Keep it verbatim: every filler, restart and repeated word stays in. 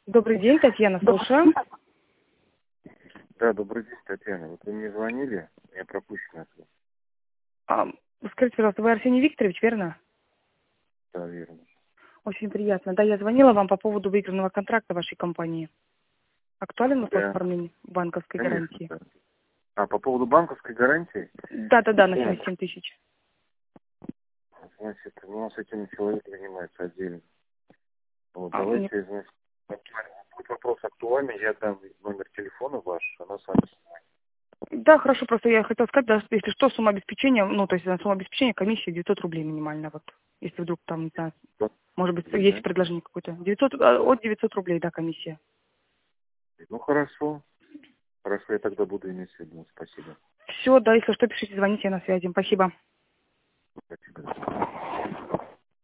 Добрый день, Татьяна, слушаю. Да, добрый день, Татьяна. Вот вы мне звонили, я пропущен это. А, скажите, пожалуйста, вы Арсений Викторович, верно? Да, верно. Очень приятно. Да, я звонила вам по поводу выигранного контракта вашей компании. Актуален вопрос Да, оформления банковской конечно, гарантии? да. А по поводу банковской гарантии, Да-да-да, на семьдесят семь тысяч. значит, у нас этим человек занимается отдельно. Вот, А, мне- давайте, значит, будет вопрос актуальный, я дам номер телефона ваш, она с вами. Да, хорошо, просто я хотела сказать, да, что если что, сумма обеспечения, ну, то есть на сумму обеспечения комиссия девятьсот рублей минимально, вот. Если вдруг там, не знаю, может быть, есть Да? предложение какое-то. девятьсот, а, от девятисот рублей, да, комиссия. Ну, хорошо. Хорошо, я тогда буду иметь в виду. Спасибо. Все, да, если что, пишите, звоните, я на связи. Спасибо. Спасибо.